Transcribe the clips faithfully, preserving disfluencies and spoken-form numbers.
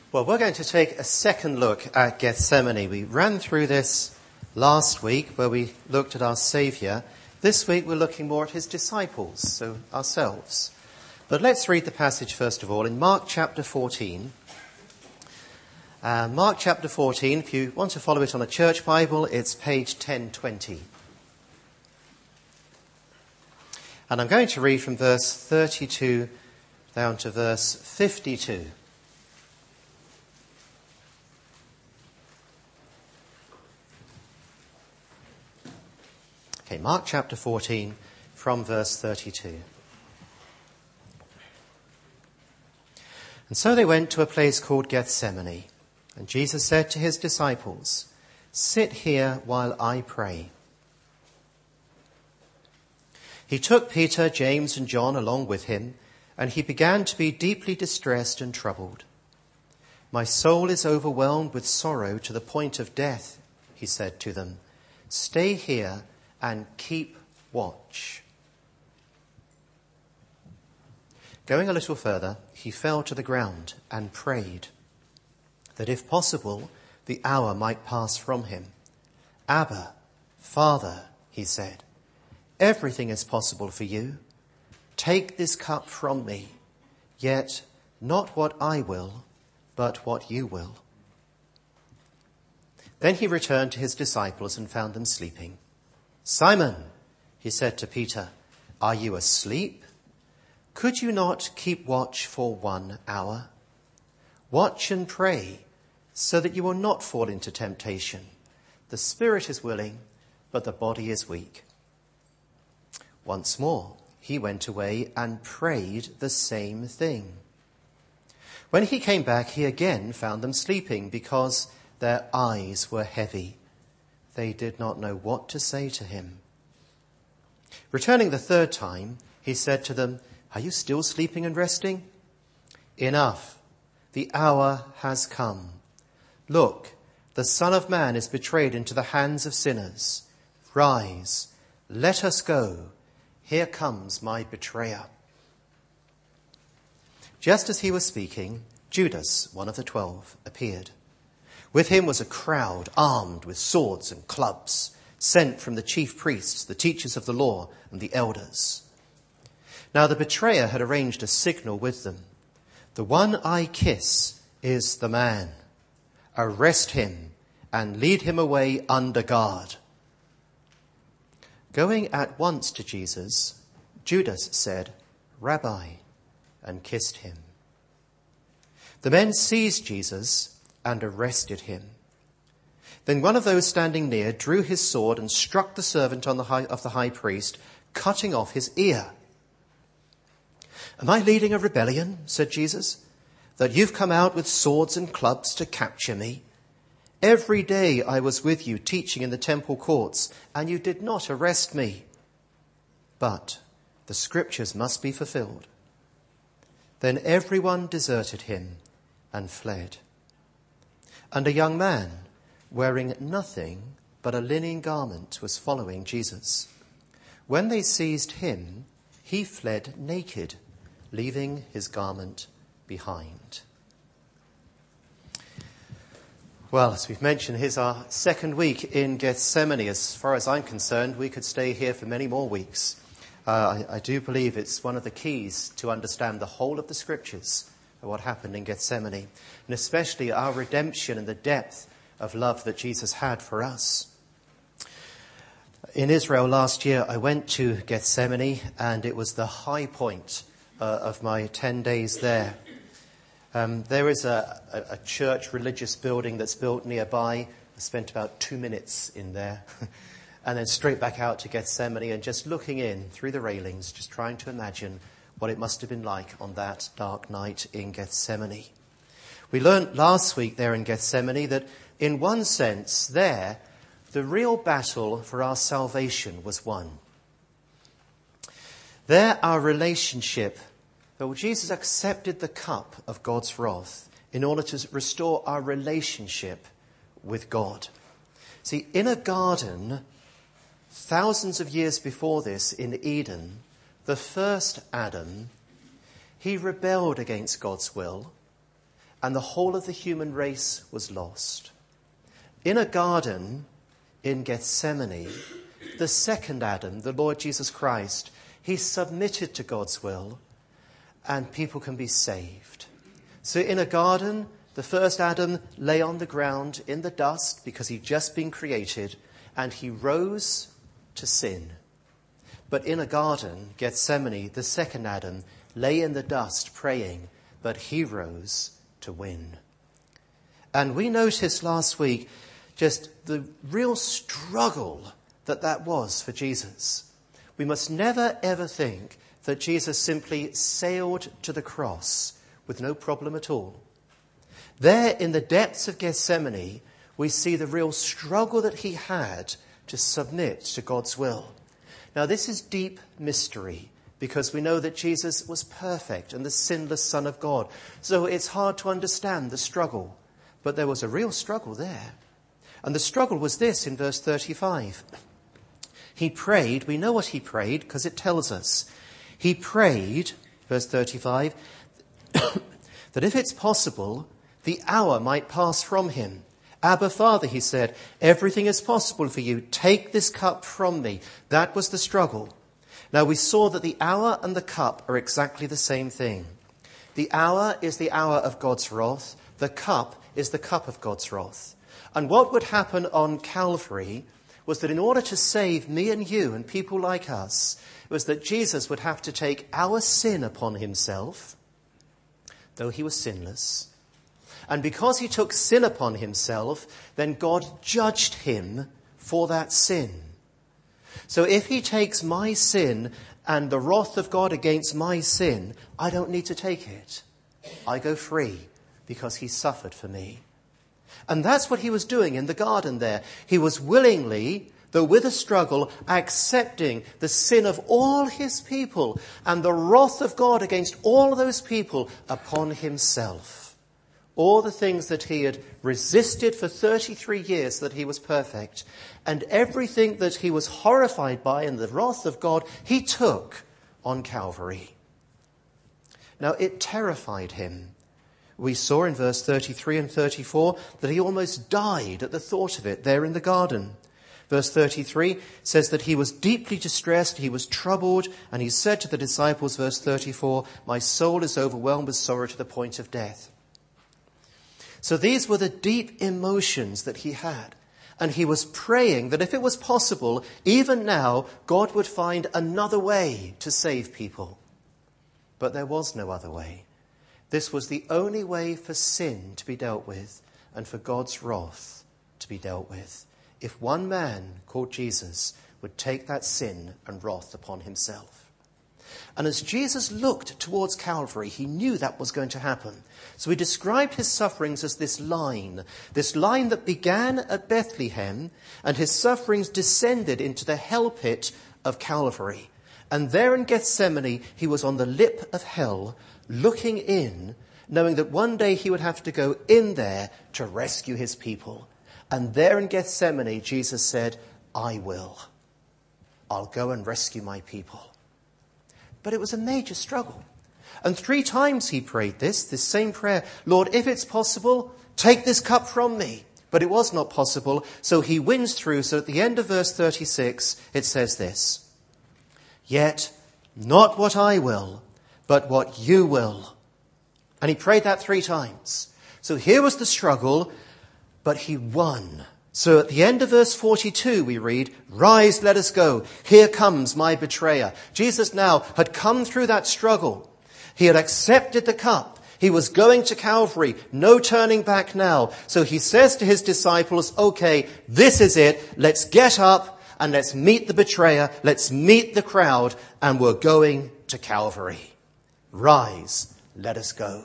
Well, we're going to take a second look at Gethsemane. We ran through this last week where we looked at our Saviour. This week we're looking more at his disciples, so ourselves. But let's read the passage first of all in Mark chapter fourteen. Uh, Mark chapter fourteen, if you want to follow it on a church Bible, it's page ten twenty. And I'm going to read from verse thirty-two down to verse fifty-two. Okay, Mark chapter fourteen from verse thirty-two. And so they went to a place called Gethsemane, and Jesus said to his disciples, "Sit here while I pray." He took Peter, James, and John along with him, and he began to be deeply distressed and troubled. "My soul is overwhelmed with sorrow to the point of death," he said to them. "Stay here and keep watch." Going a little further, he fell to the ground and prayed that if possible, the hour might pass from him. "Abba, Father," he said, "everything is possible for you. Take this cup from me, yet not what I will, but what you will." Then he returned to his disciples and found them sleeping. "Simon," he said to Peter, "are you asleep? Could you not keep watch for one hour? Watch and pray so that you will not fall into temptation. The spirit is willing, but the body is weak." Once more, he went away and prayed the same thing. When he came back, he again found them sleeping because their eyes were heavy. They did not know what to say to him. Returning the third time, he said to them, "Are you still sleeping and resting? Enough. The hour has come. Look, the Son of Man is betrayed into the hands of sinners. Rise, let us go. Here comes my betrayer." Just as he was speaking, Judas, one of the twelve, appeared. With him was a crowd armed with swords and clubs, sent from the chief priests, the teachers of the law, and the elders. Now the betrayer had arranged a signal with them. "The one I kiss is the man. Arrest him and lead him away under guard." Going at once to Jesus, Judas said, "Rabbi," and kissed him. The men seized Jesus and arrested him. Then one of those standing near drew his sword and struck the servant on the high, of the high priest, cutting off his ear. "Am I leading a rebellion," said Jesus, "that you've come out with swords and clubs to capture me? Every day I was with you teaching in the temple courts, and you did not arrest me. But the scriptures must be fulfilled." Then everyone deserted him and fled. And a young man, wearing nothing but a linen garment, was following Jesus. When they seized him, he fled naked, leaving his garment behind. Well, as we've mentioned, here's our second week in Gethsemane. As far as I'm concerned, we could stay here for many more weeks. Uh, I, I do believe it's one of the keys to understand the whole of the scriptures of what happened in Gethsemane, and especially our redemption and the depth of love that Jesus had for us. In Israel last year, I went to Gethsemane, and it was the high point uh, of my ten days there. Um, there is a, a, a church religious building that's built nearby. I spent about two minutes in there and then straight back out to Gethsemane and just looking in through the railings, just trying to imagine what it must have been like on that dark night in Gethsemane. We learned last week there in Gethsemane that in one sense there, the real battle for our salvation was won. There our relationship, well, Jesus accepted the cup of God's wrath in order to restore our relationship with God. See, in a garden, thousands of years before this in Eden, the first Adam, he rebelled against God's will and the whole of the human race was lost. In a garden in Gethsemane, the second Adam, the Lord Jesus Christ, he submitted to God's will, and people can be saved. So in a garden, the first Adam lay on the ground in the dust because he'd just been created, and he rose to sin. But in a garden, Gethsemane, the second Adam lay in the dust praying, but he rose to win. And we noticed last week just the real struggle that that was for Jesus. We must never ever think that Jesus simply sailed to the cross with no problem at all. There in the depths of Gethsemane, we see the real struggle that he had to submit to God's will. Now this is deep mystery, because we know that Jesus was perfect and the sinless Son of God. So it's hard to understand the struggle. But there was a real struggle there. And the struggle was this in verse thirty-five. He prayed, we know what he prayed because it tells us. He prayed, verse thirty-five, that if it's possible, the hour might pass from him. Abba, Father, he said, everything is possible for you. Take this cup from me. That was the struggle. Now we saw that the hour and the cup are exactly the same thing. The hour is the hour of God's wrath. The cup is the cup of God's wrath. And what would happen on Calvary was that in order to save me and you and people like us, was that Jesus would have to take our sin upon himself, though he was sinless. And because he took sin upon himself, then God judged him for that sin. So if he takes my sin and the wrath of God against my sin, I don't need to take it. I go free because he suffered for me. And that's what he was doing in the garden there. He was willingly, though with a struggle, accepting the sin of all his people and the wrath of God against all those people upon himself. All the things that he had resisted for thirty-three years, that he was perfect, and everything that he was horrified by in the wrath of God, he took on Calvary. Now, it terrified him. We saw in verse thirty-three and thirty-four that he almost died at the thought of it there in the garden. Verse thirty-three says that he was deeply distressed, he was troubled, and he said to the disciples, verse thirty-four, my soul is overwhelmed with sorrow to the point of death. So these were the deep emotions that he had. And he was praying that if it was possible, even now, God would find another way to save people. But there was no other way. This was the only way for sin to be dealt with and for God's wrath to be dealt with. If one man called Jesus would take that sin and wrath upon himself. And as Jesus looked towards Calvary, he knew that was going to happen. So he described his sufferings as this line, this line that began at Bethlehem, and his sufferings descended into the hell pit of Calvary. And there in Gethsemane, he was on the lip of hell, looking in, knowing that one day he would have to go in there to rescue his people. And there in Gethsemane, Jesus said, I will. I'll go and rescue my people. But it was a major struggle. And three times he prayed this, this same prayer. Lord, if it's possible, take this cup from me. But it was not possible, so he wins through. So at the end of verse thirty-six, it says this. Yet not what I will, but what you will. And he prayed that three times. So here was the struggle, but he won. So at the end of verse forty-two, we read, rise, let us go. Here comes my betrayer. Jesus now had come through that struggle. He had accepted the cup. He was going to Calvary. No turning back now. So he says to his disciples, okay, this is it. Let's get up and let's meet the betrayer. Let's meet the crowd. And we're going to Calvary. Rise, let us go.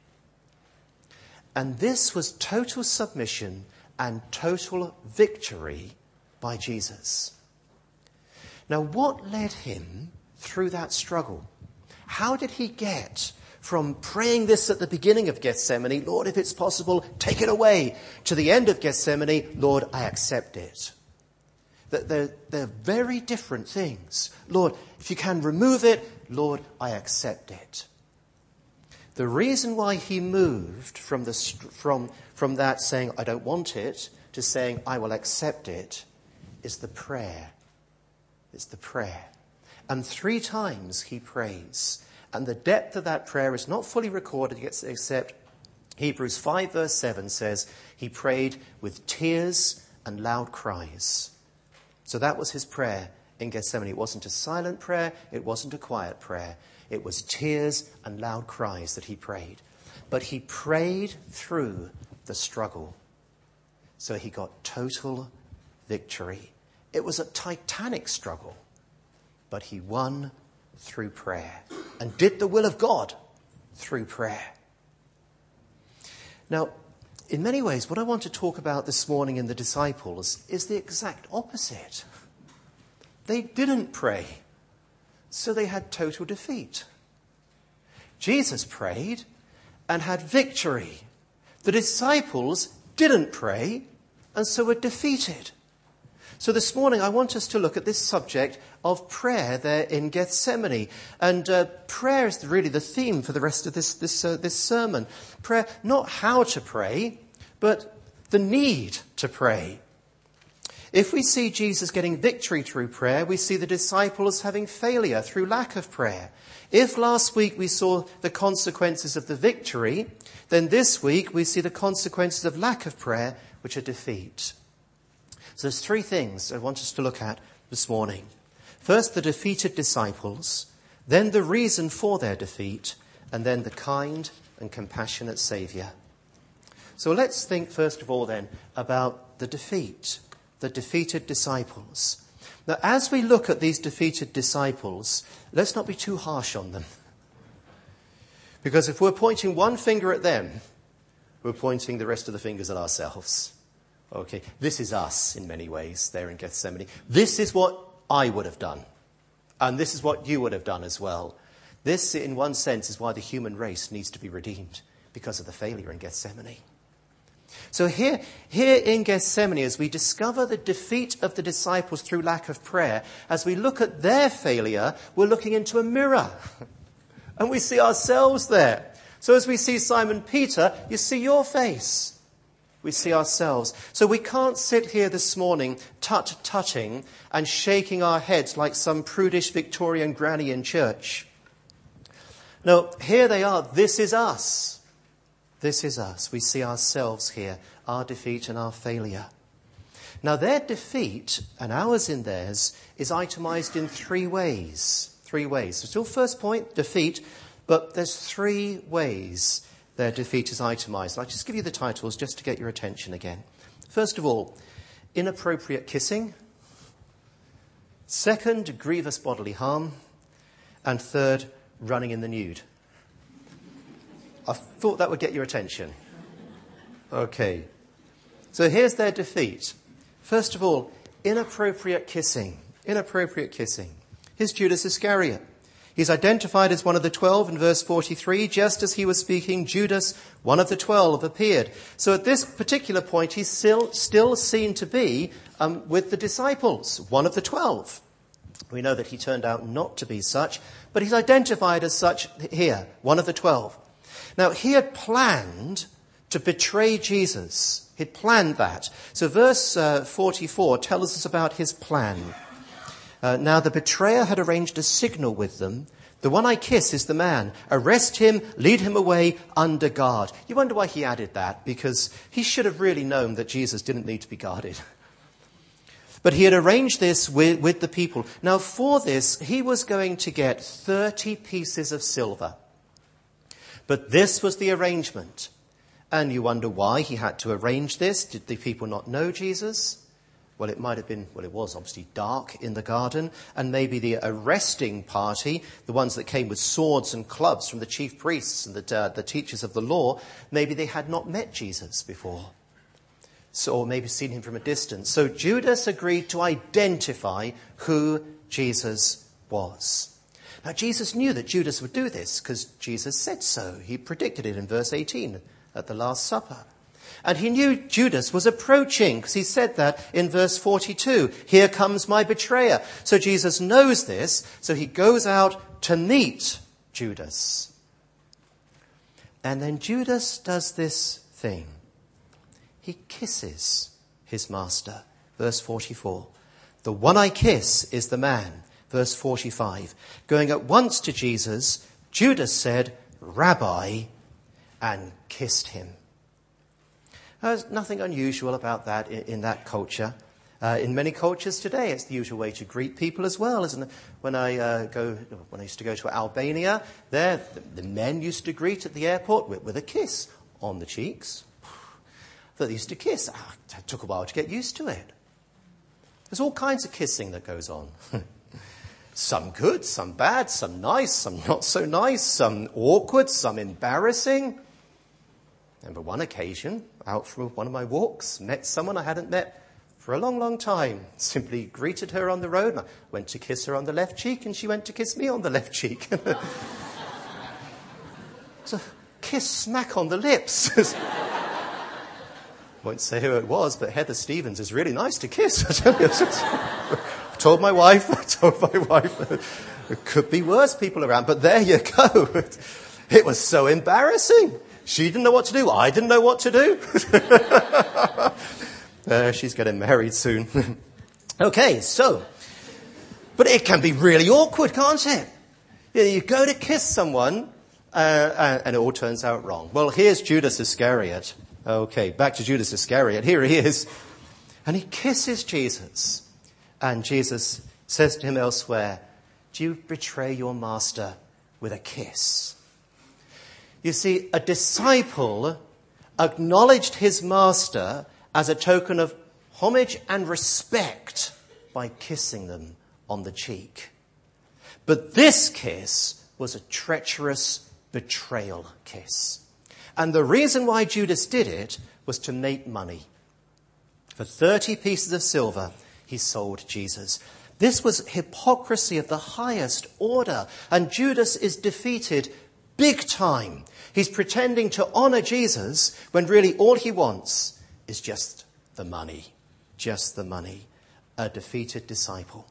And this was total submission and total victory by Jesus. Now, what led him through that struggle? How did he get from praying this at the beginning of Gethsemane, Lord, if it's possible, take it away, to the end of Gethsemane, Lord, I accept it? They're, they're very different things. Lord, if you can remove it, Lord, I accept it. The reason why he moved from the from from that saying, I don't want it, to saying, I will accept it, is the prayer. It's the prayer. And three times he prays. And the depth of that prayer is not fully recorded, except Hebrews five verse seven says, he prayed with tears and loud cries. So that was his prayer in Gethsemane. It wasn't a silent prayer. It wasn't a quiet prayer. It was tears and loud cries that he prayed. But he prayed through the struggle. So he got total victory. It was a titanic struggle, but he won through prayer and did the will of God through prayer. Now, in many ways, what I want to talk about this morning in the disciples is the exact opposite. They didn't pray, so they had total defeat. Jesus prayed and had victory. The disciples didn't pray and so were defeated. So this morning I want us to look at this subject of prayer there in Gethsemane. And uh, prayer is really the theme for the rest of this this uh, this sermon. Prayer, not how to pray, but the need to pray. If we see Jesus getting victory through prayer, we see the disciples having failure through lack of prayer. If last week we saw the consequences of the victory, then this week we see the consequences of lack of prayer, which are defeat. So there's three things I want us to look at this morning. First, the defeated disciples, then the reason for their defeat, and then the kind and compassionate Saviour. So let's think first of all then about the defeat, the defeated disciples. Now, as we look at these defeated disciples, let's not be too harsh on them. Because if we're pointing one finger at them, we're pointing the rest of the fingers at ourselves. Okay, this is us in many ways there in Gethsemane. This is what I would have done. And this is what you would have done as well. This, in one sense, is why the human race needs to be redeemed, because of the failure in Gethsemane. So here, here in Gethsemane, as we discover the defeat of the disciples through lack of prayer, as we look at their failure, we're looking into a mirror. And we see ourselves there. So as we see Simon Peter, you see your face. We see ourselves. So we can't sit here this morning tut-tutting and shaking our heads like some prudish Victorian granny in church. No, here they are. This is us. This is us. We see ourselves here, our defeat and our failure. Now their defeat and ours in theirs is itemized in three ways. Three ways. So still first point, defeat, but there's three ways their defeat is itemized. I'll just give you the titles just to get your attention again. First of all, inappropriate kissing. Second, grievous bodily harm. And third, running in the nude. I thought that would get your attention. Okay. So here's their defeat. First of all, inappropriate kissing. Inappropriate kissing. Here's Judas Iscariot. He's identified as one of the twelve in verse forty-three. Just as he was speaking, Judas, one of the twelve, appeared. So at this particular point, he's still, still seen to be um, with the disciples, one of the twelve. We know that he turned out not to be such, but he's identified as such here, one of the twelve. Now, he had planned to betray Jesus. He'd planned that. So verse uh, forty-four tells us about his plan. Uh, now the betrayer had arranged a signal with them. The one I kiss is the man. Arrest him, lead him away under guard. You wonder why he added that, because he should have really known that Jesus didn't need to be guarded. But he had arranged this with, with the people. Now for this, he was going to get thirty pieces of silver. But this was the arrangement. And you wonder why he had to arrange this. Did the people not know Jesus? Well, it might have been, well, it was obviously dark in the garden, and maybe the arresting party, the ones that came with swords and clubs from the chief priests and the, uh, the teachers of the law, maybe they had not met Jesus before, so, or maybe seen him from a distance. So Judas agreed to identify who Jesus was. Now, Jesus knew that Judas would do this because Jesus said so. He predicted it in verse eighteen at the Last Supper. And he knew Judas was approaching, because he said that in verse forty-two. Here comes my betrayer. So Jesus knows this, so he goes out to meet Judas. And then Judas does this thing. He kisses his master. Verse forty-four. The one I kiss is the man. Verse forty-five. Going at once to Jesus, Judas said, Rabbi, and kissed him. There's nothing unusual about that in, in that culture. Uh, in many cultures today, it's the usual way to greet people as well, isn't it? When I uh, go, when I used to go to Albania, there the, the men used to greet at the airport with, with a kiss on the cheeks. They used to kiss. Oh, it took a while to get used to it. There's all kinds of kissing that goes on. Some good, some bad, some nice, some not so nice, some awkward, some embarrassing. Remember one occasion, out for one of my walks, met someone I hadn't met for a long, long time. Simply greeted her on the road. And I went to kiss her on the left cheek and she went to kiss me on the left cheek. So, kiss smack on the lips. Won't say who it was, but Heather Stevens is really nice to kiss. I told my wife, I told my wife, there could be worse people around, but there you go. It was so embarrassing. She didn't know what to do. I didn't know what to do. Uh, she's getting married soon. Okay, so, but it can be really awkward, can't it? You, you go to kiss someone, uh, and it all turns out wrong. Well, here's Judas Iscariot. Okay, back to Judas Iscariot. Here he is. And he kisses Jesus. And Jesus says to him elsewhere, do you betray your master with a kiss? You see, a disciple acknowledged his master as a token of homage and respect by kissing them on the cheek. But this kiss was a treacherous betrayal kiss. And the reason why Judas did it was to make money. For thirty pieces of silver, he sold Jesus. This was hypocrisy of the highest order. And Judas is defeated big time. He's pretending to honor Jesus when really all he wants is just the money. Just the money. A defeated disciple.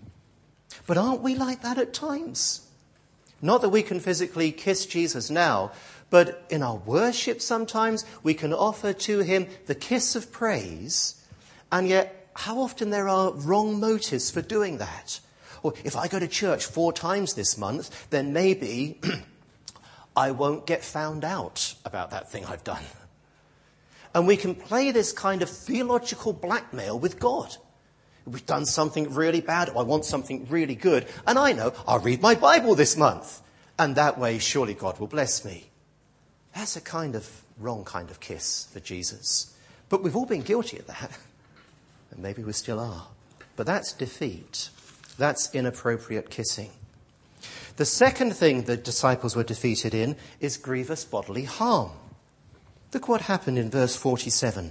But aren't we like that at times? Not that we can physically kiss Jesus now, but in our worship sometimes we can offer to him the kiss of praise, and yet how often there are wrong motives for doing that. Or if I go to church four times this month, then maybe I won't get found out about that thing I've done. And we can play this kind of theological blackmail with God. We've done something really bad, or I want something really good, and I know I'll read my Bible this month, and that way surely God will bless me. That's a kind of wrong kind of kiss for Jesus. But we've all been guilty of that, and maybe we still are. But that's defeat. That's inappropriate kissing. The second thing the disciples were defeated in is grievous bodily harm. Look what happened in verse forty-seven.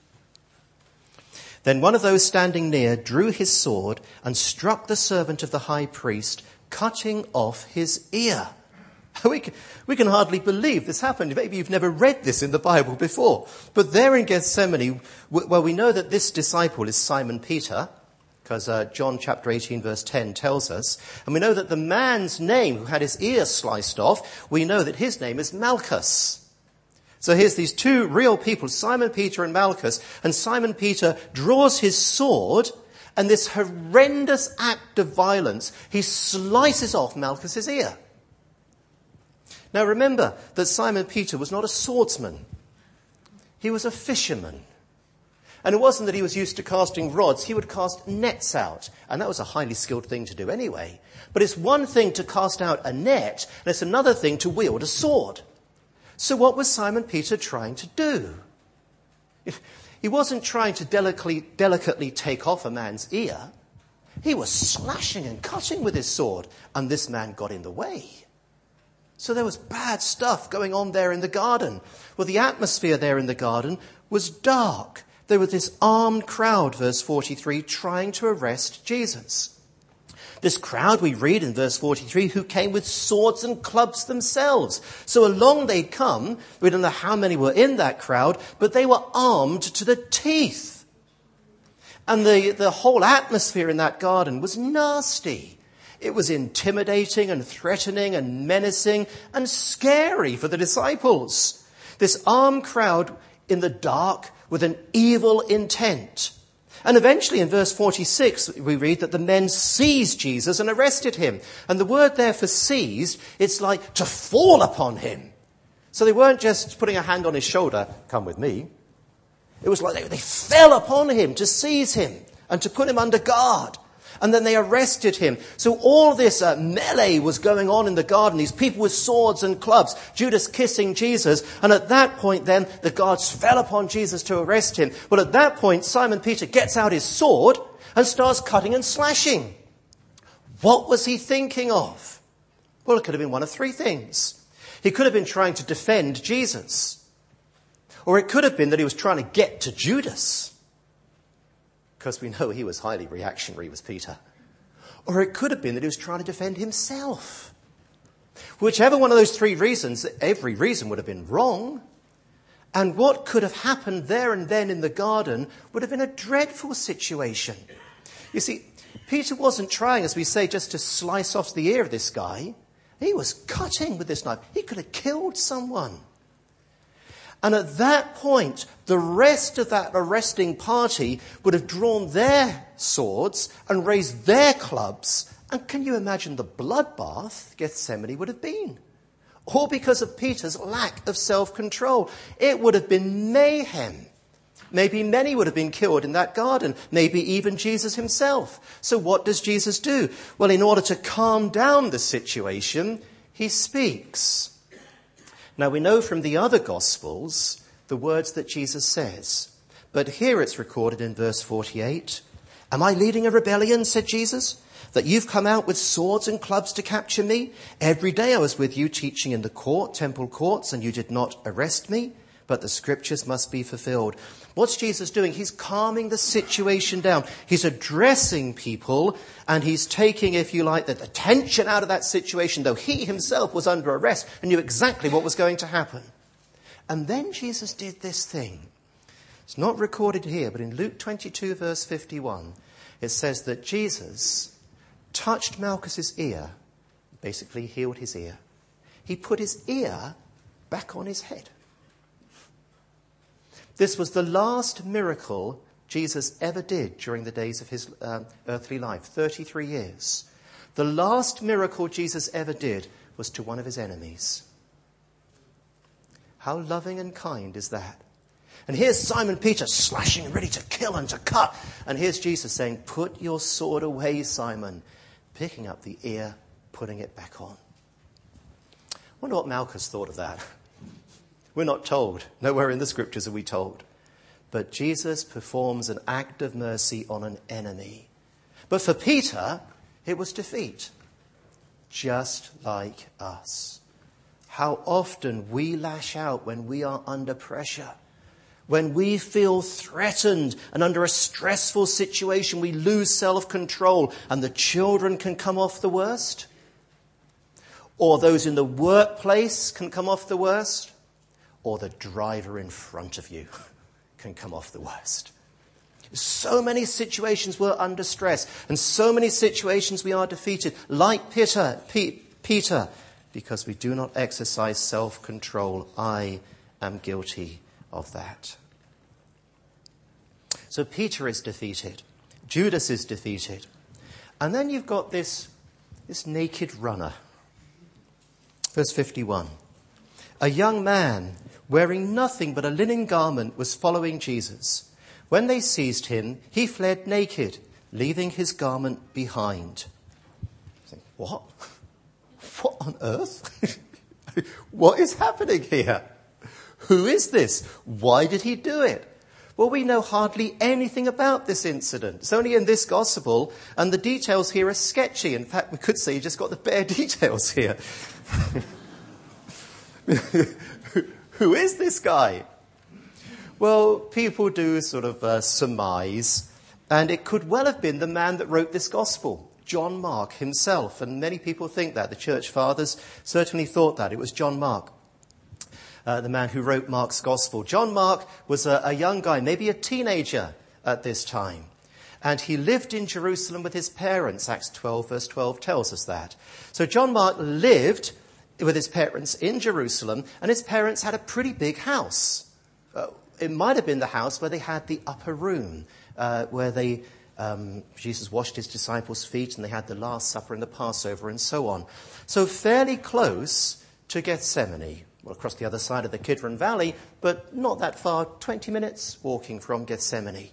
Then one of those standing near drew his sword and struck the servant of the high priest, cutting off his ear. We can, we can hardly believe this happened. Maybe you've never read this in the Bible before. But there in Gethsemane, well, we know that this disciple is Simon Peter, because uh, John chapter eighteen verse ten tells us. And we know that the man's name who had his ear sliced off, we know that his name is Malchus. So here's these two real people, Simon Peter and Malchus, and Simon Peter draws his sword, and this horrendous act of violence, he slices off Malchus's ear. Now remember that Simon Peter was not a swordsman. He was a fisherman. And it wasn't that he was used to casting rods, he would cast nets out. And that was a highly skilled thing to do anyway. But it's one thing to cast out a net, and it's another thing to wield a sword. So what was Simon Peter trying to do? He wasn't trying to delicately, delicately take off a man's ear. He was slashing and cutting with his sword, and this man got in the way. So there was bad stuff going on there in the garden. Well, the atmosphere there in the garden was dark. There was this armed crowd, verse forty-three, trying to arrest Jesus. This crowd, we read in verse forty-three, who came with swords and clubs themselves. So along they'd come. We don't know how many were in that crowd, but they were armed to the teeth. And the, the whole atmosphere in that garden was nasty. It was intimidating and threatening and menacing and scary for the disciples. This armed crowd in the dark with an evil intent. And eventually in verse forty-six, we read that the men seized Jesus and arrested him. And the word there for seized, it's like to fall upon him. So they weren't just putting a hand on his shoulder, come with me. It was like they, they fell upon him to seize him and to put him under guard. And then they arrested him. So all this uh, melee was going on in the garden. These people with swords and clubs. Judas kissing Jesus. And at that point then, the guards fell upon Jesus to arrest him. Well, at that point, Simon Peter gets out his sword and starts cutting and slashing. What was he thinking of? Well, it could have been one of three things. He could have been trying to defend Jesus. Or it could have been that he was trying to get to Judas. Because we know he was highly reactionary, was Peter. Or it could have been that he was trying to defend himself. Whichever one of those three reasons, every reason would have been wrong. And what could have happened there and then in the garden would have been a dreadful situation. You see, Peter wasn't trying, as we say, just to slice off the ear of this guy. He was cutting with this knife. He could have killed someone. And at that point, the rest of that arresting party would have drawn their swords and raised their clubs. And can you imagine the bloodbath Gethsemane would have been? All because of Peter's lack of self-control. It would have been mayhem. Maybe many would have been killed in that garden. Maybe even Jesus himself. So what does Jesus do? Well, in order to calm down the situation, he speaks. Now, we know from the other Gospels the words that Jesus says. But here it's recorded in verse forty-eight. Am I leading a rebellion, said Jesus, that you've come out with swords and clubs to capture me? Every day I was with you teaching in the court, temple courts, and you did not arrest me. But the scriptures must be fulfilled. What's Jesus doing? He's calming the situation down. He's addressing people and he's taking, if you like, the tension out of that situation, though he himself was under arrest and knew exactly what was going to happen. And then Jesus did this thing. It's not recorded here, but in Luke twenty-two, verse fifty-one, it says that Jesus touched Malchus's ear, basically healed his ear. He put his ear back on his head. This was the last miracle Jesus ever did during the days of his um, earthly life, thirty-three years. The last miracle Jesus ever did was to one of his enemies. How loving and kind is that? And here's Simon Peter slashing and ready to kill and to cut. And here's Jesus saying, put your sword away, Simon. Picking up the ear, putting it back on. I wonder what Malchus thought of that. We're not told. Nowhere in the scriptures are we told. But Jesus performs an act of mercy on an enemy. But for Peter, it was defeat. Just like us. How often we lash out when we are under pressure. When we feel threatened and under a stressful situation, we lose self-control and the children can come off the worst. Or those in the workplace can come off the worst. Or the driver in front of you can come off the worst. So many situations we're under stress, and so many situations we are defeated, like Peter, P- Peter, because we do not exercise self-control. I am guilty of that. So Peter is defeated. Judas is defeated. And then you've got this, this naked runner. Verse fifty-one. A young man wearing nothing but a linen garment was following Jesus. When they seized him, he fled naked, leaving his garment behind. I think, what? What on earth? What is happening here? Who is this? Why did he do it? Well, we know hardly anything about this incident. It's only in this gospel, and the details here are sketchy. In fact, we could say you just got the bare details here. Who is this guy? Well, people do sort of uh, surmise, and it could well have been the man that wrote this gospel, John Mark himself. And many people think that. The church fathers certainly thought that. It was John Mark, uh, the man who wrote Mark's gospel. John Mark was a, a young guy, maybe a teenager at this time. And he lived in Jerusalem with his parents. Acts twelve verse twelve tells us that. So John Mark lived with his parents in Jerusalem, and his parents had a pretty big house. Uh, it might have been the house where they had the upper room, uh, where they um, Jesus washed his disciples' feet, and they had the Last Supper and the Passover and so on. So fairly close to Gethsemane. Well, across the other side of the Kidron Valley, but not that far, twenty minutes walking from Gethsemane.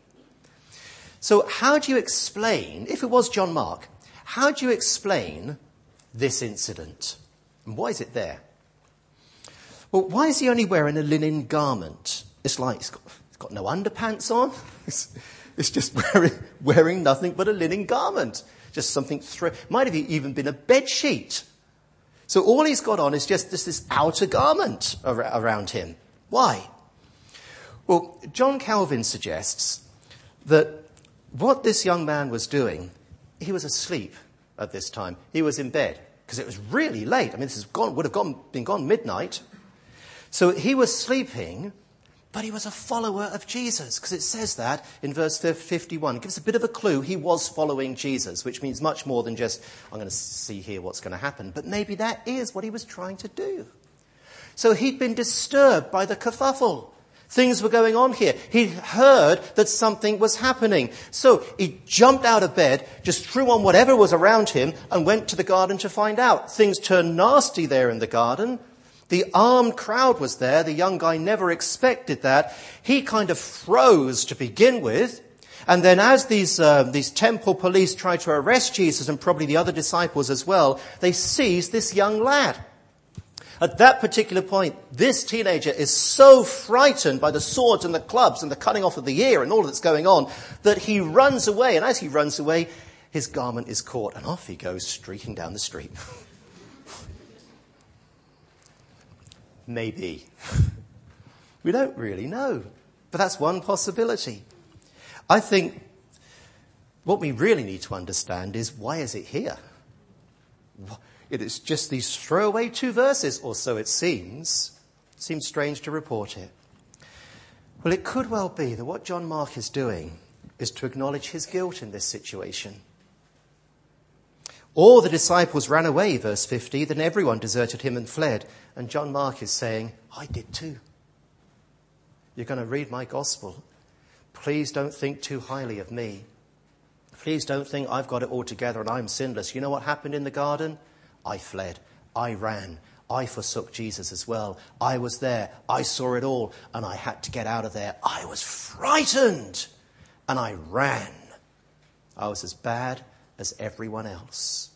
So how do you explain, if it was John Mark, how do you explain this incident? And why is it there? Well, why is he only wearing a linen garment? It's like he's got, he's got no underpants on. It's, it's just wearing, wearing nothing but a linen garment. Just something, thro- might have even been a bed sheet. So all he's got on is just this, this outer garment ar- around him. Why? Well, John Calvin suggests that what this young man was doing, he was asleep at this time. He was in bed because it was really late. I mean, this is gone, would have gone, been gone midnight. So he was sleeping, but he was a follower of Jesus, because it says that in verse fifty-one. It gives a bit of a clue. He was following Jesus, which means much more than just, I'm going to see here what's going to happen. But maybe that is what he was trying to do. So he'd been disturbed by the kerfuffle. Things were going on here. He heard that something was happening. So he jumped out of bed, just threw on whatever was around him, and went to the garden to find out. Things turned nasty there in the garden. The armed crowd was there. The young guy never expected that. He kind of froze to begin with. And then as these uh, these temple police tried to arrest Jesus, and probably the other disciples as well, they seized this young lad. At that particular point, this teenager is so frightened by the swords and the clubs and the cutting off of the ear and all that's going on that he runs away. And as he runs away, his garment is caught and off he goes streaking down the street. Maybe. We don't really know. But that's one possibility. I think what we really need to understand is, why is it here? It is just these throwaway two verses, or so it seems. It seems strange to report it. Well, it could well be that what John Mark is doing is to acknowledge his guilt in this situation. All the disciples ran away, verse fifty, then everyone deserted him and fled. And John Mark is saying, I did too. You're going to read my gospel. Please don't think too highly of me. Please don't think I've got it all together and I'm sinless. You know what happened in the garden? I fled. I ran. I forsook Jesus as well. I was there. I saw it all. And I had to get out of there. I was frightened. And I ran. I was as bad as everyone else.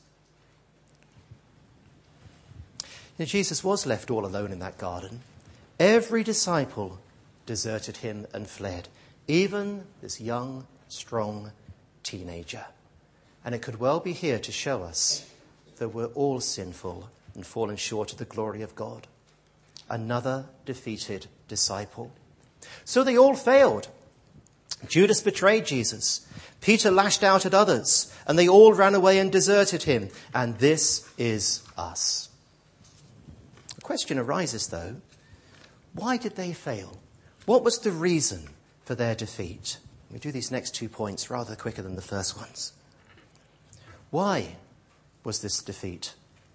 You know, Jesus was left all alone in that garden. Every disciple deserted him and fled. Even this young, strong teenager. And it could well be here to show us that we're all sinful and fallen short of the glory of God. Another defeated disciple. So they all failed. Judas betrayed Jesus. Peter lashed out at others, and they all ran away and deserted him. And this is us. The question arises, though, why did they fail? What was the reason for their defeat? We do these next two points rather quicker than the first ones. Why was this defeat?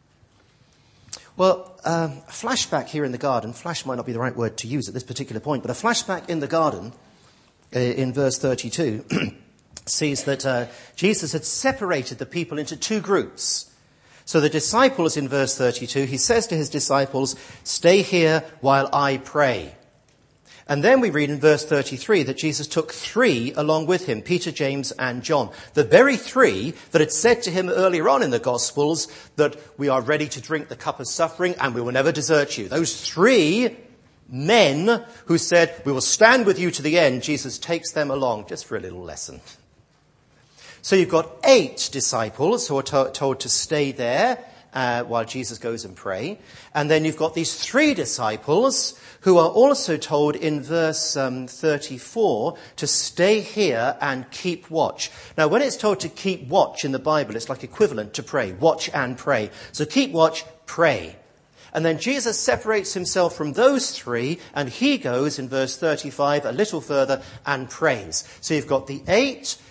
Well, um, a flashback here in the garden. Flash might not be the right word to use at this particular point, but a flashback in the garden uh, in verse thirty-two sees that uh, Jesus had separated the people into two groups. So the disciples in verse thirty-two, he says to his disciples, stay here while I pray. And then we read in verse thirty-three that Jesus took three along with him, Peter, James, and John. The very three that had said to him earlier on in the Gospels that we are ready to drink the cup of suffering and we will never desert you. Those three men who said, we will stand with you to the end, Jesus takes them along just for a little lesson. So you've got eight disciples who are to- told to stay there uh, while Jesus goes and pray. And then you've got these three disciples who are also told in verse um, thirty-four to stay here and keep watch. Now, when it's told to keep watch in the Bible, it's like equivalent to pray. Watch and pray. So keep watch, pray. And then Jesus separates himself from those three, and he goes in verse thirty-five a little further and prays. So you've got the eight,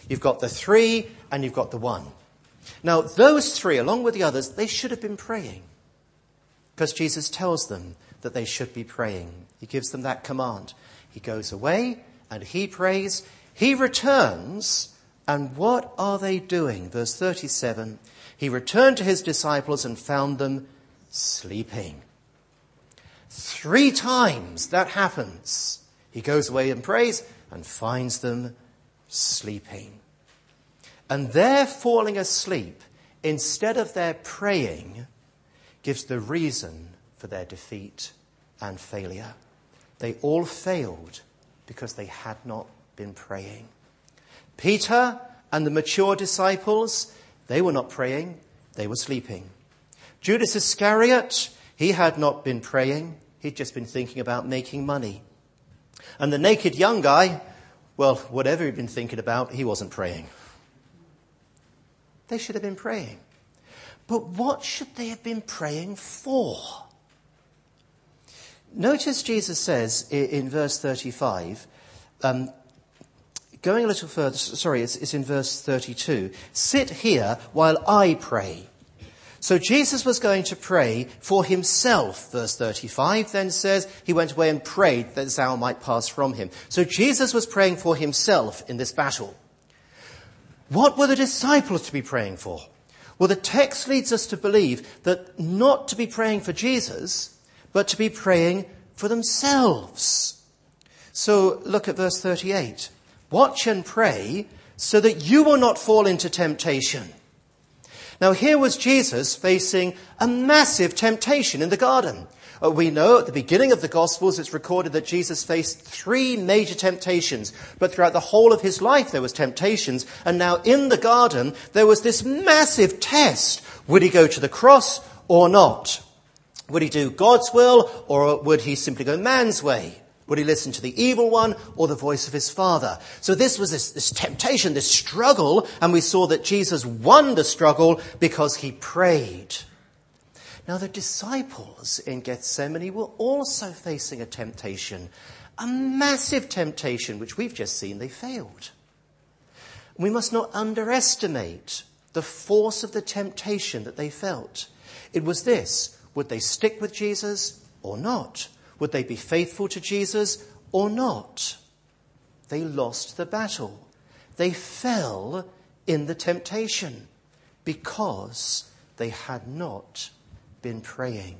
You've got the three and you've got the one. Now, those three, along with the others, they should have been praying, because Jesus tells them that they should be praying. He gives them that command. He goes away and he prays. He returns, and what are they doing? Verse thirty-seven, he returned to his disciples and found them sleeping. Three times that happens. He goes away and prays and finds them sleeping. And their falling asleep, instead of their praying, gives the reason for their defeat and failure. They all failed because they had not been praying. Peter and the mature disciples, they were not praying, they were sleeping. Judas Iscariot, he had not been praying, he'd just been thinking about making money. And the naked young guy, well, whatever he'd been thinking about, he wasn't praying. They should have been praying. But what should they have been praying for? Notice Jesus says in verse thirty-five, um, going a little further, sorry, it's, it's in verse thirty-two, sit here while I pray. So Jesus was going to pray for himself. Verse thirty-five then says he went away and prayed that Zal might pass from him. So Jesus was praying for himself in this battle. What were the disciples to be praying for? Well, the text leads us to believe that not to be praying for Jesus, but to be praying for themselves. So look at verse thirty-eight. Watch and pray so that you will not fall into temptation. Now here was Jesus facing a massive temptation in the garden. Uh, we know at the beginning of the Gospels it's recorded that Jesus faced three major temptations, but throughout the whole of his life there was temptations, and now in the garden there was this massive test. Would he go to the cross or not? Would he do God's will, or would he simply go man's way? Would he listen to the evil one or the voice of his Father? So this was this, this temptation, this struggle, and we saw that Jesus won the struggle because he prayed. Now the disciples in Gethsemane were also facing a temptation, a massive temptation, which we've just seen they failed. We must not underestimate the force of the temptation that they felt. It was this: would they stick with Jesus or not? Would they be faithful to Jesus or not? They lost the battle. They fell in the temptation because they had not been praying.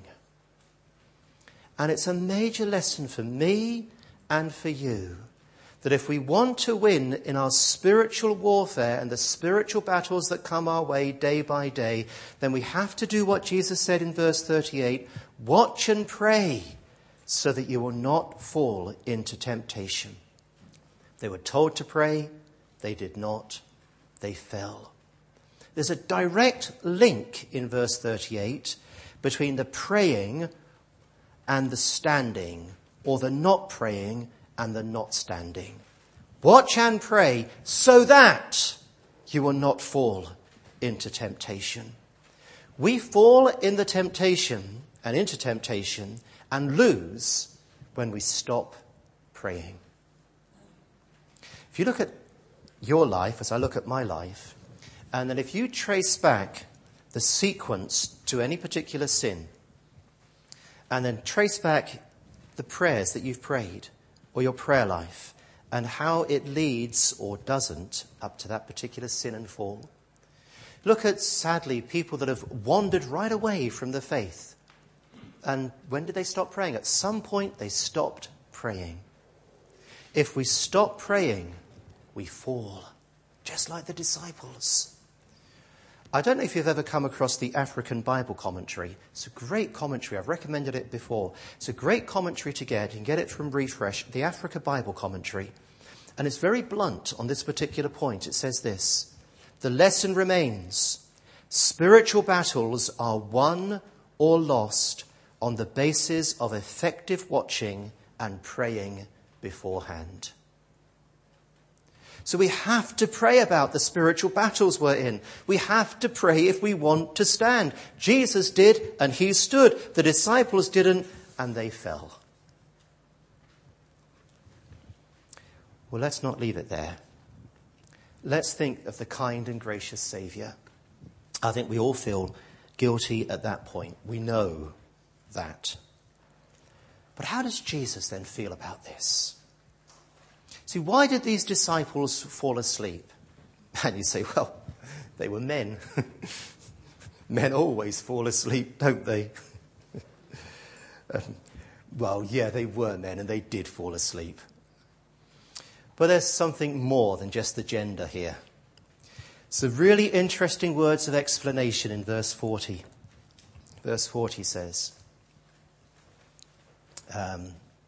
And it's a major lesson for me and for you that if we want to win in our spiritual warfare and the spiritual battles that come our way day by day, then we have to do what Jesus said in verse thirty-eight, watch and pray so that you will not fall into temptation. They were told to pray, they did not, they fell. There's a direct link in verse thirty-eight between the praying and the standing, or the not praying and the not standing. Watch and pray so that you will not fall into temptation. We fall in the temptation and into temptation and lose when we stop praying. If you look at your life, as I look at my life, and then if you trace back the sequence to any particular sin, and then trace back the prayers that you've prayed, or your prayer life, and how it leads or doesn't up to that particular sin and fall. Look at, sadly, people that have wandered right away from the faith. And when did they stop praying? At some point they stopped praying. If we stop praying, we fall, just like the disciples. I don't know if you've ever come across the African Bible Commentary. It's a great commentary. I've recommended it before. It's a great commentary to get. You can get it from Refresh, the Africa Bible Commentary. And it's very blunt on this particular point. It says this: the lesson remains. Spiritual battles are won or lost on the basis of effective watching and praying beforehand. So we have to pray about the spiritual battles we're in. We have to pray if we want to stand. Jesus did, and he stood. The disciples didn't, and they fell. Well, let's not leave it there. let's think of the kind and gracious Saviour. I think we all feel guilty at that point. We know that. But how does Jesus then feel about this? See, why did these disciples fall asleep? And you say, well, they were men. Men always fall asleep, don't they? um, well, yeah, they were men and they did fall asleep. But there's something more than just the gender here. Some really interesting words of explanation in verse forty. Verse forty says, um,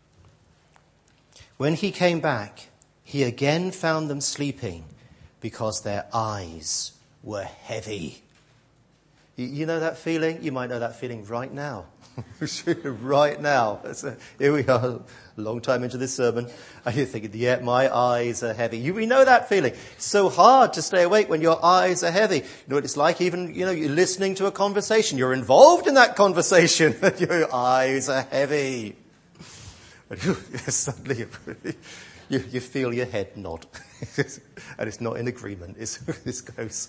when he came back, he again found them sleeping because their eyes were heavy. You, you know that feeling? You might know that feeling right now. Right now. A, here we are, a long time into this sermon, and you're thinking, yeah, my eyes are heavy. You, we know that feeling. It's so hard to stay awake when your eyes are heavy. You know what it's like? Even, you know, you're listening to a conversation. You're involved in that conversation, and your eyes are heavy. And suddenly you, you feel your head nod. And it's not in agreement. It's, this goes.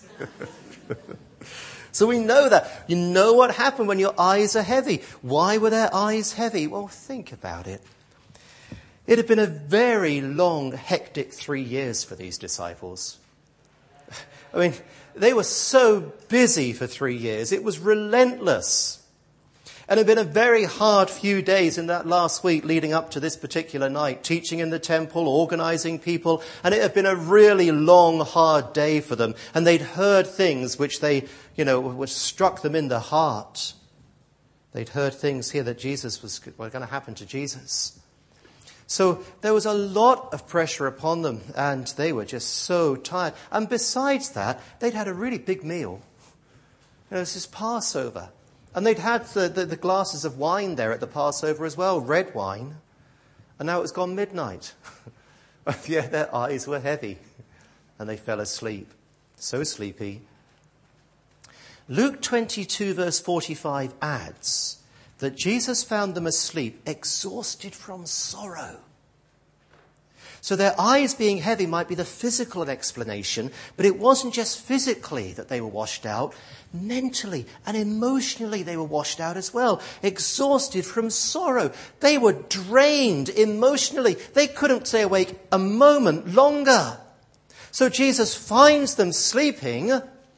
So we know that. You know what happened when your eyes are heavy. Why were their eyes heavy? Well, think about it. It had been a very long, hectic three years for these disciples. I mean, they were so busy for three years. It was relentless. And it had been a very hard few days in that last week leading up to this particular night, teaching in the temple, organizing people. And it had been a really long, hard day for them. And they'd heard things which they, you know, which struck them in the heart. They'd heard things here that Jesus was, were going to happen to Jesus. So there was a lot of pressure upon them, and they were just so tired. And besides that, they'd had a really big meal. You know, this is Passover. And they'd had the, the, the glasses of wine there at the Passover as well, red wine. And now it's gone midnight. Yeah, their eyes were heavy. And they fell asleep. So sleepy. Luke twenty-two verse forty-five adds that Jesus found them asleep, exhausted from sorrow. So their eyes being heavy might be the physical explanation, but it wasn't just physically that they were washed out. Mentally and emotionally they were washed out as well, exhausted from sorrow. They were drained emotionally. They couldn't stay awake a moment longer. So Jesus finds them sleeping.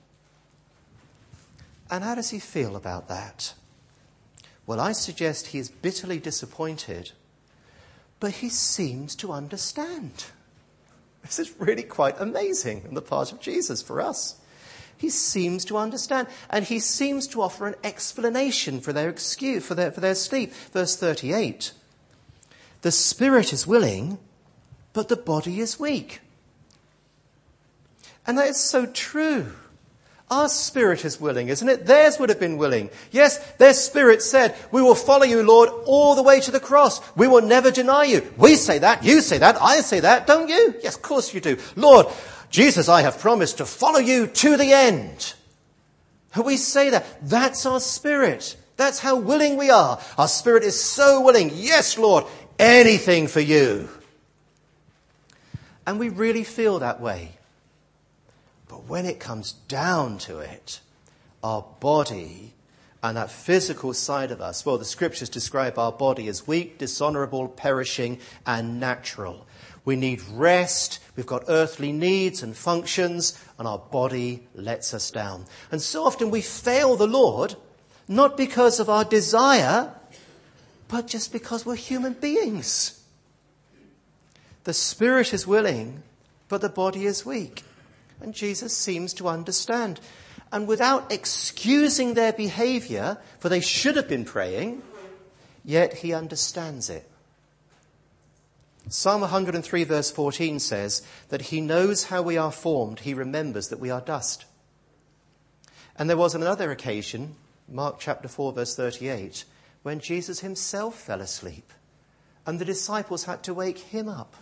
And how does he feel about that? Well, I suggest he is bitterly disappointed, but he seems to understand. This is really quite amazing on the part of Jesus for us. He seems to understand, and he seems to offer an explanation for their excuse, for their, for their sleep. Verse thirty-eight. The spirit is willing, but the body is weak. And that is so true. Our spirit is willing, isn't it? Theirs would have been willing. Yes, their spirit said, we will follow you, Lord, all the way to the cross. We will never deny you. We say that, you say that, I say that, don't you? Yes, of course you do. Lord, Jesus, I have promised to follow you to the end. We say that. That's our spirit. That's how willing we are. Our spirit is so willing. Yes, Lord, anything for you. And we really feel that way. But when it comes down to it, our body and that physical side of us, well, the scriptures describe our body as weak, dishonorable, perishing, and natural. We need rest. We've got earthly needs and functions, and our body lets us down. And so often we fail the Lord, not because of our desire, but just because we're human beings. The spirit is willing, but the body is weak. And Jesus seems to understand. And without excusing their behavior, for they should have been praying, yet he understands it. Psalm one hundred three verse fourteen says that he knows how we are formed. He remembers that we are dust. And there was another occasion, Mark chapter four verse thirty-eight, when Jesus himself fell asleep and the disciples had to wake him up.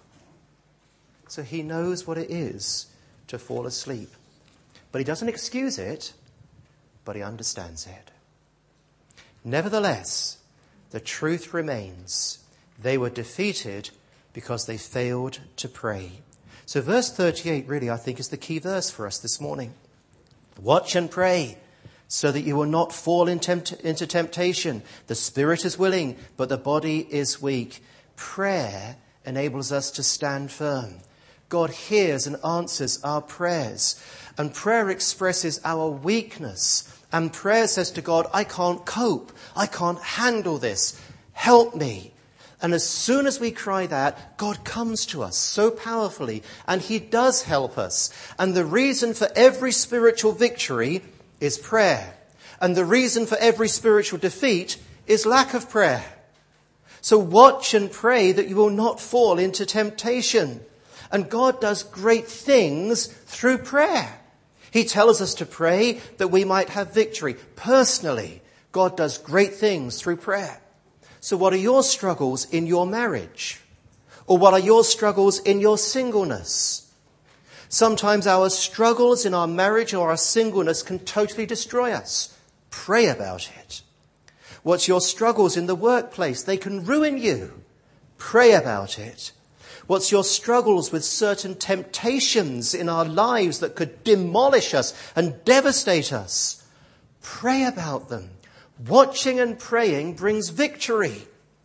So he knows what it is to fall asleep. But he doesn't excuse it, but he understands it. Nevertheless, the truth remains. They were defeated because they failed to pray. So verse thirty-eight really, I think, is the key verse for us this morning. Watch and pray so that you will not fall in tempt- into temptation. The spirit is willing, but the body is weak. Prayer enables us to stand firm. God hears and answers our prayers. And prayer expresses our weakness. And prayer says to God, I can't cope. I can't handle this. Help me. And as soon as we cry that, God comes to us so powerfully, and he does help us. And the reason for every spiritual victory is prayer. And the reason for every spiritual defeat is lack of prayer. So watch and pray that you will not fall into temptation. And God does great things through prayer. He tells us to pray that we might have victory. Personally, God does great things through prayer. So what are your struggles in your marriage? Or what are your struggles in your singleness? Sometimes our struggles in our marriage or our singleness can totally destroy us. Pray about it. What's your struggles in the workplace? They can ruin you. Pray about it. What's your struggles with certain temptations in our lives that could demolish us and devastate us? Pray about them. Watching and praying brings victory.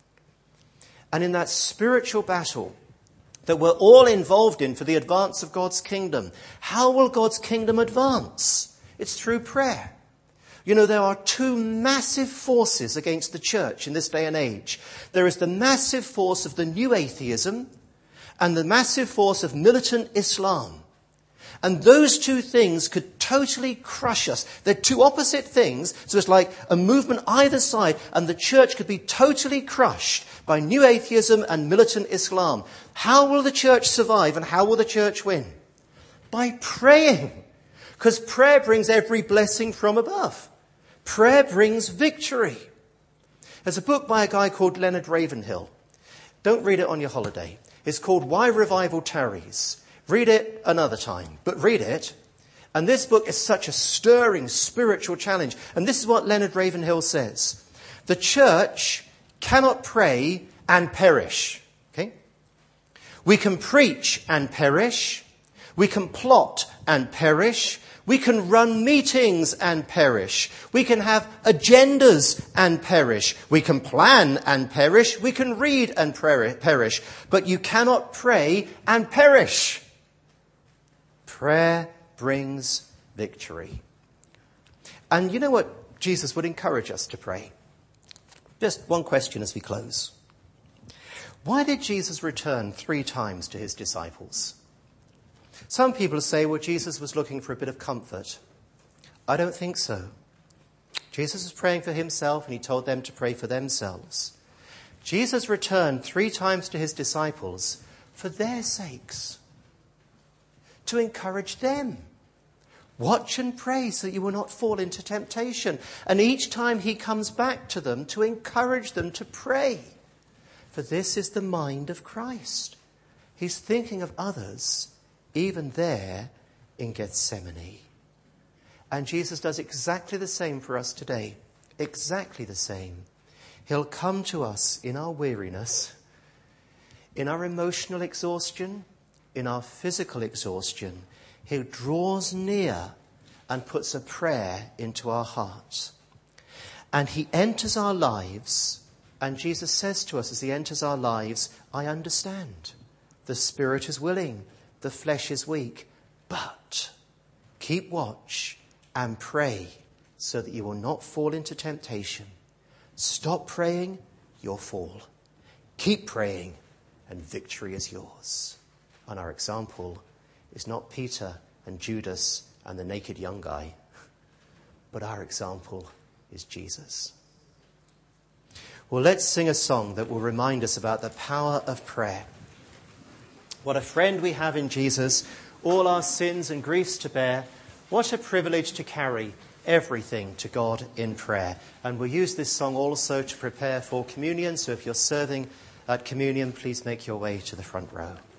And in that spiritual battle that we're all involved in for the advance of God's kingdom, how will God's kingdom advance? It's through prayer. You know, there are two massive forces against the church in this day and age. There is the massive force of the new atheism and the massive force of militant Islam. And those two things could totally crush us. They're two opposite things. So it's like a movement either side, and the church could be totally crushed by new atheism and militant Islam. How will the church survive, and how will the church win? By praying. Because prayer brings every blessing from above. Prayer brings victory. There's a book by a guy called Leonard Ravenhill. Don't read it on your holiday. It's called Why Revival Tarries. Read it another time, but read it. And this book is such a stirring spiritual challenge. And this is what Leonard Ravenhill says. The church cannot pray and perish. Okay? We can preach and perish. We can plot and perish. We can run meetings and perish. We can have agendas and perish. We can plan and perish. We can read and perish. But you cannot pray and perish. Prayer brings victory. And you know what Jesus would encourage us to pray? Just one question as we close. Why did Jesus return three times to his disciples? Some people say, well, Jesus was looking for a bit of comfort. I don't think so. Jesus was praying for himself, and he told them to pray for themselves. Jesus returned three times to his disciples for their sakes, to encourage them. Watch and pray so that you will not fall into temptation. And each time he comes back to them to encourage them to pray. For this is the mind of Christ. He's thinking of others, even there in Gethsemane. And Jesus does exactly the same for us today. Exactly the same. He'll come to us in our weariness, in our emotional exhaustion, in our physical exhaustion. He draws near and puts a prayer into our hearts. And he enters our lives, and Jesus says to us as he enters our lives, I understand. The spirit is willing, the flesh is weak, but keep watch and pray so that you will not fall into temptation. Stop praying, you'll fall. Keep praying, and victory is yours. And our example is not Peter and Judas and the naked young guy, but our example is Jesus. Well, let's sing a song that will remind us about the power of prayer. What a friend we have in Jesus, all our sins and griefs to bear. What a privilege to carry everything to God in prayer. And we'll use this song also to prepare for communion. So if you're serving at communion, please make your way to the front row.